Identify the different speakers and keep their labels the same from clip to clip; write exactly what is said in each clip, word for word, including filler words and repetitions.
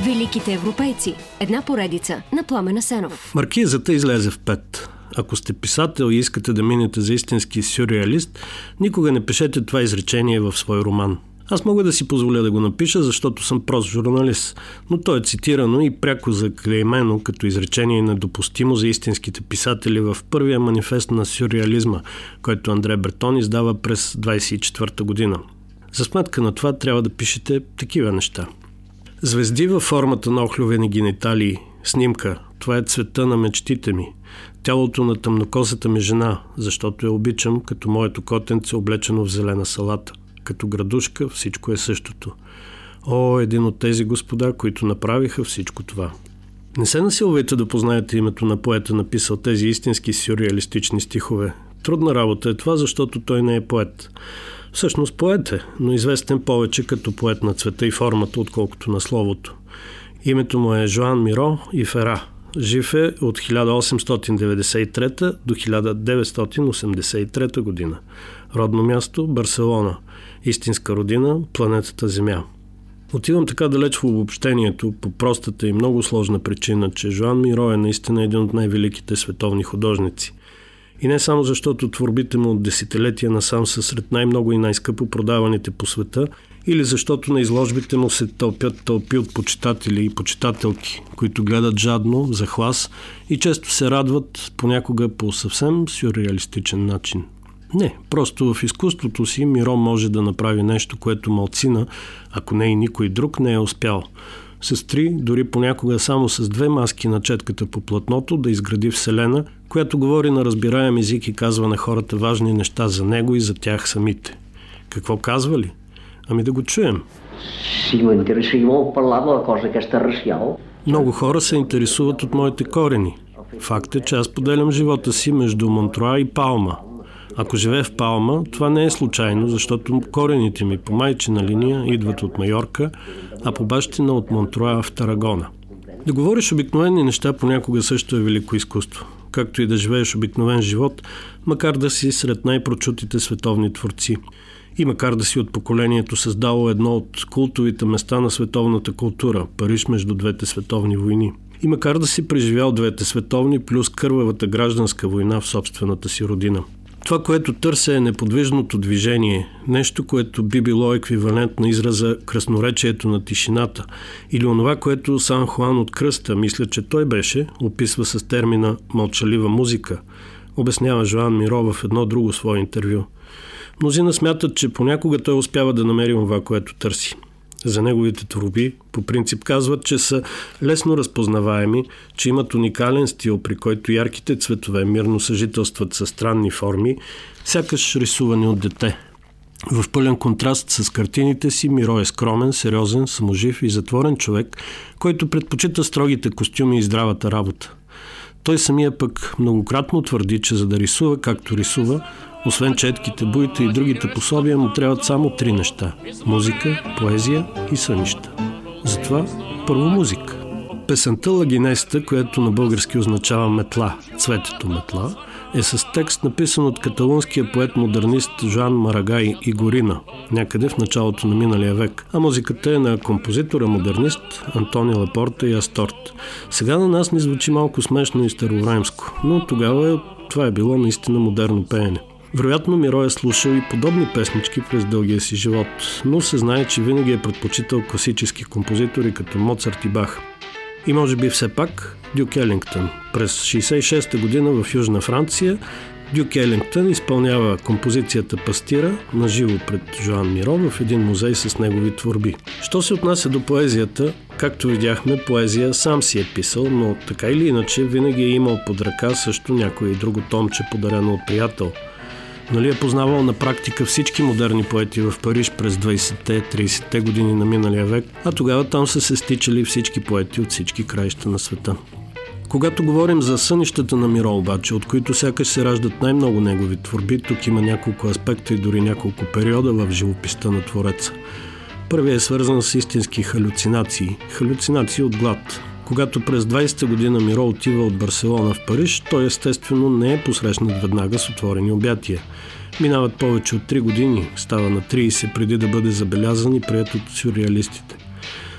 Speaker 1: Великите европейци. Една поредица на Пламен Асенов.
Speaker 2: Маркизата излезе в пет. Ако сте писател и искате да минете за истински сюрреалист, никога не пишете това изречение в свой роман. Аз мога да си позволя да го напиша, защото съм прост журналист, но то е цитирано и пряко заклеймено като изречение недопустимо за истинските писатели в първия манифест на сюрреализма, който Андре Бретон издава през двайсет и четвърта година. За сметка на това трябва да пишете такива неща. Звезди във формата на охлювени гениталии. Снимка. Това е цвета на мечтите ми. Тялото на тъмнокосата ми жена, защото я обичам, като моето котенце облечено в зелена салата. Като градушка всичко е същото. О, един от тези господа, които направиха всичко това. Не се насилвайте да познаете името на поета, написал тези истински сюрреалистични стихове. Трудна работа е това, защото той не е поет. Всъщност поет е, но известен повече като поет на цвета и формата, отколкото на словото. Името му е Жоан Миро и Фера. Жив е от хиляда осемстотин деветдесет и трета до хиляда деветстотин осемдесет и трета година. Родно място – Барселона. Истинска родина – планетата Земя. Отивам така далеч в обобщението по простата и много сложна причина, че Жоан Миро е наистина един от най-великите световни художници. И не само защото творбите му от десетилетия насам са сред най-много и най-скъпо продаваните по света, или защото на изложбите му се тълпят тълпи от почитатели и почитателки, които гледат жадно, за хлас и често се радват понякога по съвсем сюрреалистичен начин. Не, просто в изкуството си Миро може да направи нещо, което малцина, ако не и никой друг, не е успял. С три, дори понякога само с две маски на четката по платното да изгради вселена, която говори на разбираем език и казва на хората важни неща за него и за тях самите. Какво казва ли? Ами да го чуем. Много хора се интересуват от моите корени. Факт е, че аз поделям живота си между Монтруа и Палма. Ако живея в Палма, това не е случайно, защото корените ми по майчина линия идват от Майорка, а по бащина от Монтруа в Тарагона. Да говориш обикновени неща понякога също е велико изкуство, както и да живееш обикновен живот, макар да си сред най-прочутите световни творци. И макар да си от поколението създало едно от култовите места на световната култура – Париж между двете световни войни. И макар да си преживял двете световни плюс кървавата гражданска война в собствената си родина. Това, което търся, е неподвижното движение, нещо, което би било еквивалент на израза красноречието на тишината, или онова, което Сан Хуан от Кръста, мисля, че той беше, описва с термина мълчалива музика, обяснява Жоан Миро в едно друго свое интервю. Мнозина смятат, че понякога той успява да намери това, което търси. За неговите творби по принцип казват, че са лесно разпознаваеми, че имат уникален стил, при който ярките цветове мирно съжителстват със странни форми, сякаш рисувани от дете. В пълен контраст с картините си Миро е скромен, сериозен, саможив и затворен човек, който предпочита строгите костюми и здравата работа. Той самия пък многократно твърди, че за да рисува както рисува, освен четките, буите и другите пособия, му трябват само три неща – музика, поезия и сънища. Затова първо музика. Песента Лагинеста, която на български означава метла, цветето метла, е с текст написан от каталунския поет-модернист Жоан Марагай и Горина, някъде в началото на миналия век, а музиката е на композитора-модернист Антони Лапорта и Асторт. Сега на нас ни звучи малко смешно и старовремско, но тогава това е било наистина модерно пеене. Вероятно Миро е слушал и подобни песнички през дългия си живот, но се знае, че винаги е предпочитал класически композитори като Моцарт и Бах. И може би все пак Дюк Елингтън. През шейсет и шеста година в Южна Франция Дюк Елингтън изпълнява композицията Пастира на живо пред Жоан Миро в един музей с негови творби. Що се отнася до поезията, както видяхме, поезия сам си е писал, но така или иначе винаги е имал под ръка също някое и друго томче, подарено от приятел. Нали е познавал на практика всички модерни поети в Париж през двайсетте-трийсетте години на миналия век, а тогава там са се стичали всички поети от всички краища на света. Когато говорим за сънищата на Миро обаче, от които сякаш се раждат най-много негови творби, тук има няколко аспекта и дори няколко периода в живописта на твореца. Първият е свързан с истински халюцинации. Халюцинации от глад. Когато през двайсета година Миро отива от Барселона в Париж, той естествено не е посрещнат веднага с отворени обятия. Минават повече от три години, става на трийсет преди да бъде забелязан и приет от сюрреалистите.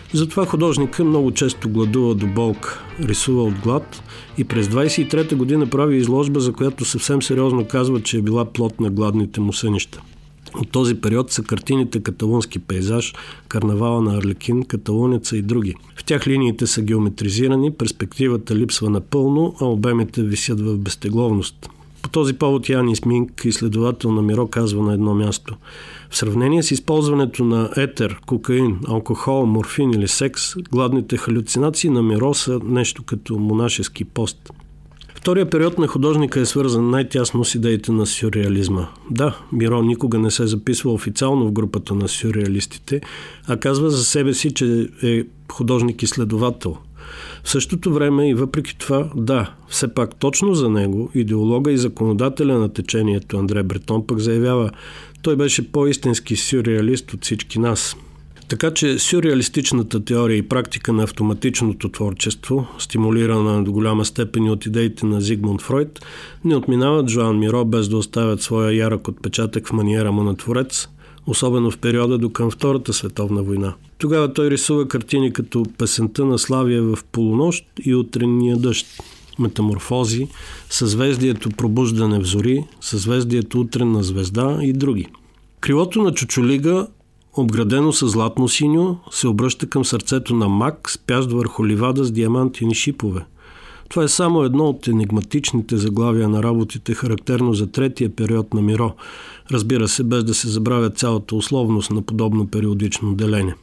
Speaker 2: Затова художника много често гладува до болка, рисува от глад и през двайсет и трета година прави изложба, за която съвсем сериозно казва, че е била плод на гладните му сънища. От този период са картините «Каталунски пейзаж», «Карнавала на Арлекин», «Каталунеца» и други. В тях линиите са геометризирани, перспективата липсва напълно, а обемите висят в безтегловност. По този повод Янис Минк, изследовател на Миро, казва на едно място: в сравнение с използването на етер, кокаин, алкохол, морфин или секс, гладните халюцинации на Миро са нещо като монашески пост. Втория период на художника е свързан най-тясно с идеите на сюрреализма. Да, Миро никога не се записва официално в групата на сюрреалистите, а казва за себе си, че е художник-изследовател. В същото време и въпреки това, да, все пак точно за него, идеолога и законодателя на течението Андре Бретон пък заявява: той беше по-истински сюрреалист от всички нас. Така че сюрреалистичната теория и практика на автоматичното творчество, стимулирана до голяма степен от идеите на Зигмунд Фройд, не отминават Жоан Миро без да оставят своя ярък отпечатък в маниера му на творец, особено в периода до към Втората световна война. Тогава той рисува картини като «Песента на Славия в полунощ» и «Утренния дъжд», «Метаморфози», «Съзвездието пробуждане в зори», «Съзвездието утренна звезда» и други. Крилото на Чучулига, обградено с златно синьо, се обръща към сърцето на маг, спящ върху ливада с диамантини шипове. Това е само едно от енигматичните заглавия на работите, характерно за третия период на Миро, разбира се, без да се забравя цялата условност на подобно периодично деление.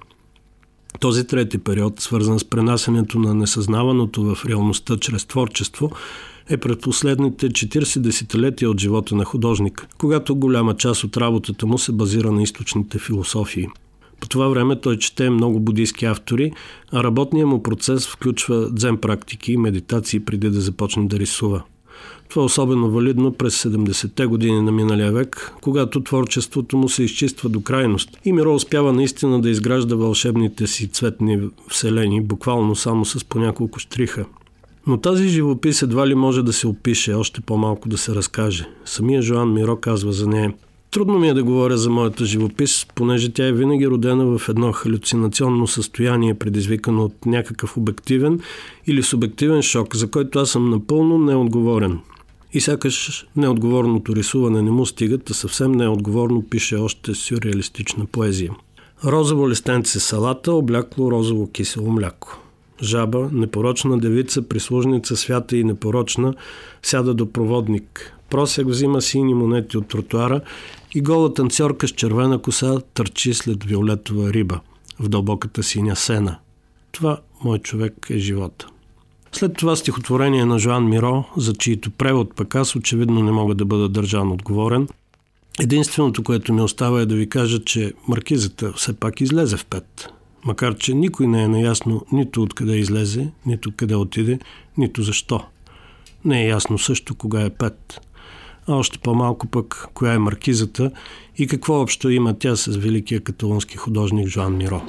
Speaker 2: Този трети период, свързан с пренасенето на несъзнаваното в реалността чрез творчество, е пред последните четирийсет десетилетия от живота на художник, когато голяма част от работата му се базира на източните философии. По това време той чете много буддийски автори, а работният му процес включва дзен практики и медитации преди да започне да рисува. Това е особено валидно през седемдесетте години на миналия век, когато творчеството му се изчиства до крайност и Миро успява наистина да изгражда вълшебните си цветни вселени, буквално само с по няколко щриха. Но тази живопис едва ли може да се опише, още по-малко да се разкаже. Самия Жоан Миро казва за нея: трудно ми е да говоря за моята живопис, понеже тя е винаги родена в едно халюцинационно състояние, предизвикано от някакъв обективен или субективен шок, за който аз съм напълно неотговорен. И сякаш неотговорното рисуване не му стигат, а съвсем неотговорно пише още сюрреалистична поезия. Розово листенце салата, облякло розово кисело мляко. Жаба, непорочна девица, прислужница, свята и непорочна, сяда до проводник. Просяк взима сини монети от тротуара и гола танцорка с червена коса търчи след виолетова риба в дълбоката синя сена. Това, мой човек, е живота. След това стихотворение на Жоан Миро, за чието превод пък аз очевидно не мога да бъда държан отговорен, единственото, което ми остава, е да ви кажа, че маркизата все пак излезе в пет. Макар че никой не е наясно нито откъде излезе, нито къде отиде, нито защо. Не е ясно също кога е пет. А още по-малко пък коя е маркизата и какво общо има тя с великия каталунски художник Жоан Миро.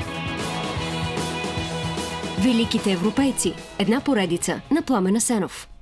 Speaker 1: Великите европейци. Една поредица на Пламен Асенов.